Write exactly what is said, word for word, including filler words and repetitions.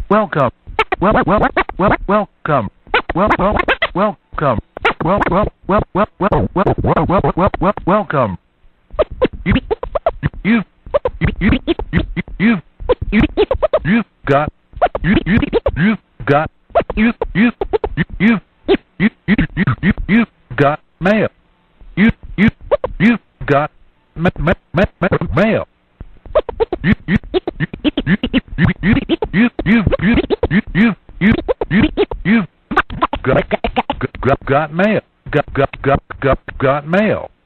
Welcome. Well, well, well, welcome. Well, well, welcome. Well, well, well, well, well, well, well, well, well, well, welcome. You, you, you, you, you, you, you, you've got, you, you, you've got, you, you, you, you, you, you, you, you, you've got mail. You, you, you've got ma, ma, ma, ma, mail. You, you, you, you, you, you, you, you, you, you, you, you, you, you've got, got, got mail. Got, got, got, got, got mail.